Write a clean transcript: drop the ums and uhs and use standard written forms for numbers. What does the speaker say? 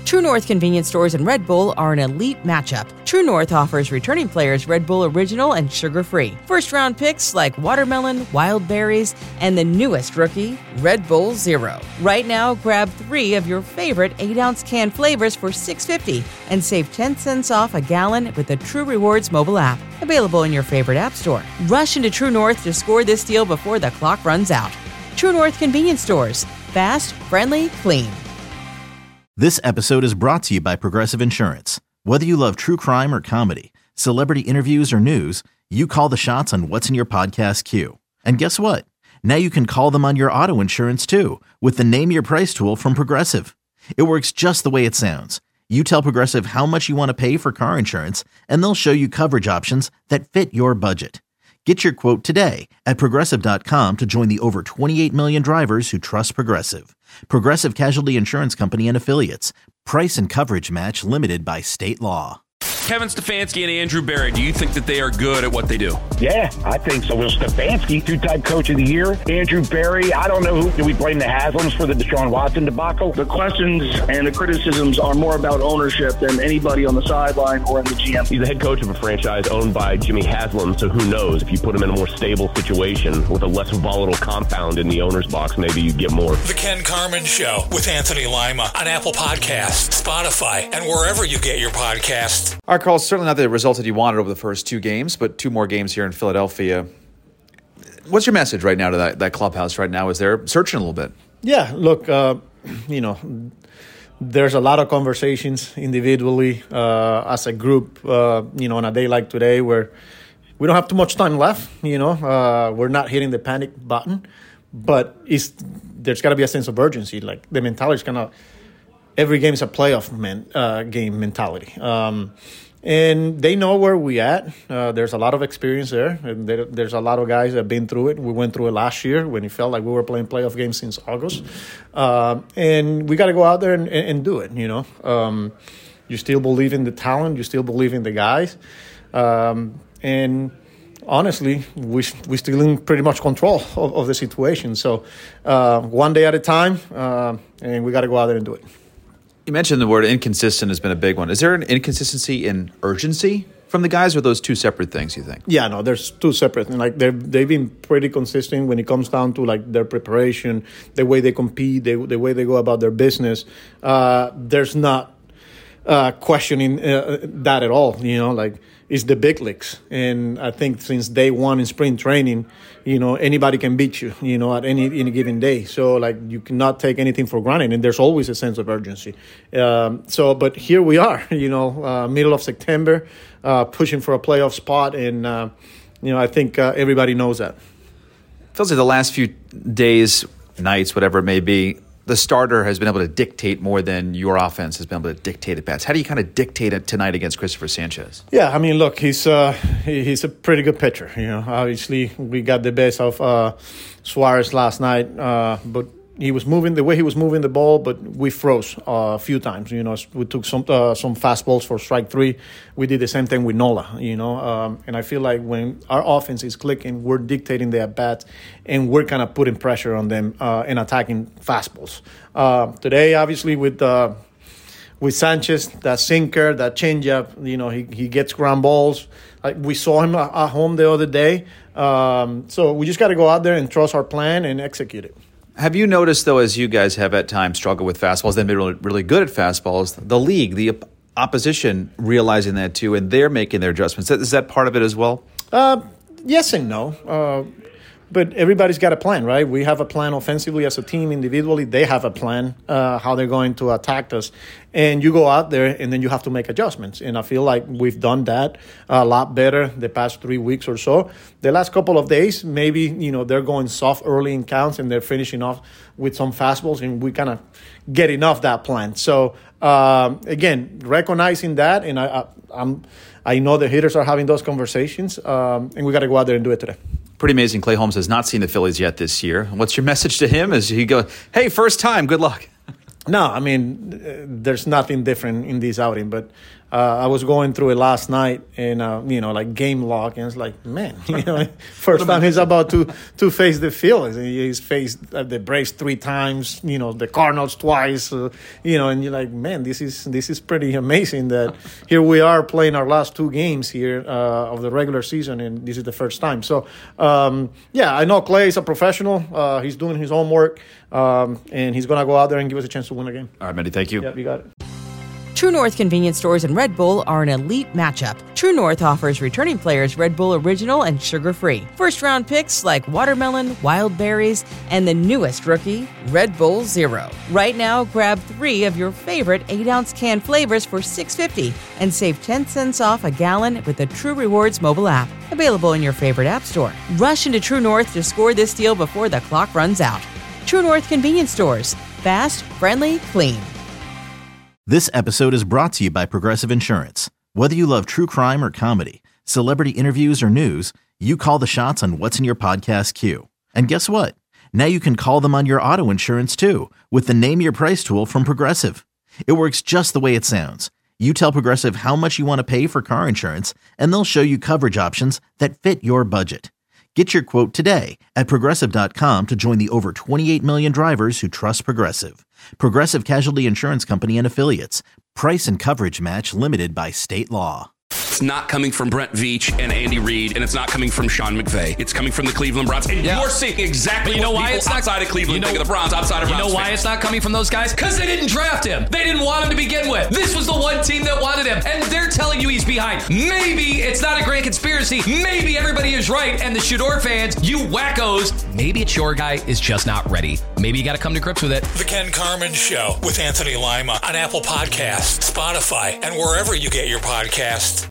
True North convenience stores and Red Bull are an elite matchup. True North offers returning players Red Bull Original and sugar-free. First-round picks like watermelon, wild berries, and the newest rookie, Red Bull Zero. Right now, grab 3 of your favorite 8-ounce can flavors for $6.50 and save 10 cents off a gallon with the True Rewards mobile app. Available in your favorite app store. Rush into True North to score this deal before the clock runs out. True North convenience stores. Fast, friendly, clean. This episode is brought to you by Progressive Insurance. Whether you love true crime or comedy, celebrity interviews or news, you call the shots on what's in your podcast queue. And guess what? Now you can call them on your auto insurance too with the Name Your Price tool from Progressive. It works just the way it sounds. You tell Progressive how much you want to pay for car insurance, and they'll show you coverage options that fit your budget. Get your quote today at Progressive.com to join the over 28 million drivers who trust Progressive. Progressive Casualty Insurance Company and Affiliates. Price and coverage match limited by state law. Kevin Stefanski and Andrew Berry, do you think that they are good at what they do? Yeah, I think so. Will Stefanski, 2-time coach of the year. Andrew Berry, I don't know do we blame the Haslams for the Deshaun Watson debacle? The questions and the criticisms are more about ownership than anybody on the sideline or in the GM. He's the head coach of a franchise owned by Jimmy Haslam, so who knows? If you put him in a more stable situation with a less volatile compound in the owner's box, maybe you get more. The Ken Carman Show with Anthony Lima on Apple Podcasts, Spotify, and wherever you get your podcasts. All right, Carl, certainly not the result that you wanted over the first 2 games, but 2 more games here in Philadelphia. What's your message right now to that clubhouse right now as they're searching a little bit? Yeah, look, there's a lot of conversations individually as a group, on a day like today where we don't have too much time left, we're not hitting the panic button, but there's got to be a sense of urgency. Like the mentality is kind of every game is a playoff game mentality. And they know where we at. There's a lot of experience there. And there's a lot of guys that have been through it. We went through it last year when it felt like we were playing playoff games since August. And we got to go out there and do it, You still believe in the talent. You still believe in the guys. And honestly, we're still in pretty much control of the situation. So one day at a time, and we got to go out there and do it. You mentioned the word inconsistent has been a big one. Is there an inconsistency in urgency from the guys, or are those 2 separate things, you think? Yeah, no, there's 2 separate. And like they've been pretty consistent when it comes down to like their preparation, the way they compete, the way they go about their business. There's not questioning that at all. It's the big leagues. And I think since day one in spring training, anybody can beat you, at any given day. So, you cannot take anything for granted, and there's always a sense of urgency. But here we are, middle of September, pushing for a playoff spot, and, I think everybody knows that. Feels like the last few days, nights, whatever it may be, the starter has been able to dictate more than your offense has been able to dictate at bats. How do you kind of dictate it tonight against Christopher Sanchez? Yeah, I mean, look, he's a pretty good pitcher. Obviously, we got the best of Suarez last night, but he was moving the way he was moving the ball, but we froze a few times. We took some fastballs for strike 3. We did the same thing with Nola. And I feel like when our offense is clicking, we're dictating the at bats, and we're kind of putting pressure on them and attacking fastballs. Today, obviously, with Sanchez, that sinker, that changeup, he gets ground balls. We saw him at home the other day. So we just got to go out there and trust our plan and execute it. Have you noticed, though, as you guys have at times struggled with fastballs, they've been really, really good at fastballs, the league, the opposition realizing that too, and they're making their adjustments. Is that part of it as well? Yes and no. But everybody's got a plan, right? We have a plan offensively as a team. Individually, they have a plan how they're going to attack us. And you go out there, and then you have to make adjustments. And I feel like we've done that a lot better the past 3 weeks or so. The last couple of days, maybe, they're going soft early in counts, and they're finishing off with some fastballs, and we kind of getting off that plan. So, again, recognizing that, and I know the hitters are having those conversations, and we got to go out there and do it today. Pretty amazing. Clay Holmes has not seen the Phillies yet this year. What's your message to him as he goes, hey, first time, good luck? No, I mean, there's nothing different in this outing, but I was going through it last night and, like game log. And it's like, man, first time he's about to face the Phillies. He's faced the Braves 3 times, the Cardinals twice, and you're like, man, this is pretty amazing that here we are playing our last 2 games here of the regular season, and this is the first time. So, I know Clay is a professional. He's doing his homework, and he's going to go out there and give us a chance to win a game. All right, Manny, thank you. Yep, you got it. True North Convenience Stores and Red Bull are an elite matchup. True North offers returning players Red Bull Original and sugar-free. First-round picks like watermelon, wild berries, and the newest rookie, Red Bull Zero. Right now, grab 3 of your favorite 8-ounce can flavors for $6.50 and save 10 cents off a gallon with the True Rewards mobile app. Available in your favorite app store. Rush into True North to score this deal before the clock runs out. True North Convenience Stores. Fast, friendly, clean. This episode is brought to you by Progressive Insurance. Whether you love true crime or comedy, celebrity interviews or news, you call the shots on what's in your podcast queue. And guess what? Now you can call them on your auto insurance too with the Name Your Price tool from Progressive. It works just the way it sounds. You tell Progressive how much you want to pay for car insurance, and they'll show you coverage options that fit your budget. Get your quote today at Progressive.com to join the over 28 million drivers who trust Progressive. Progressive Casualty Insurance Company and Affiliates. Price and coverage match limited by state law. It's not coming from Brent Veach and Andy Reid, and it's not coming from Sean McVay. It's coming from the Cleveland Browns. And you're seeing exactly what people it's outside of Cleveland think of the Browns, outside of Browns. You know why it's not coming from those guys? Because they didn't draft him. They didn't want him to begin with. This was the one team that wanted him, and they're telling you he's behind. Maybe it's not a great conspiracy. Maybe everybody is right, and the Shador fans, you wackos, maybe it's your guy is just not ready. Maybe you got to come to grips with it. The Ken Carman Show with Anthony Lima on Apple Podcasts, Spotify, and wherever you get your podcasts.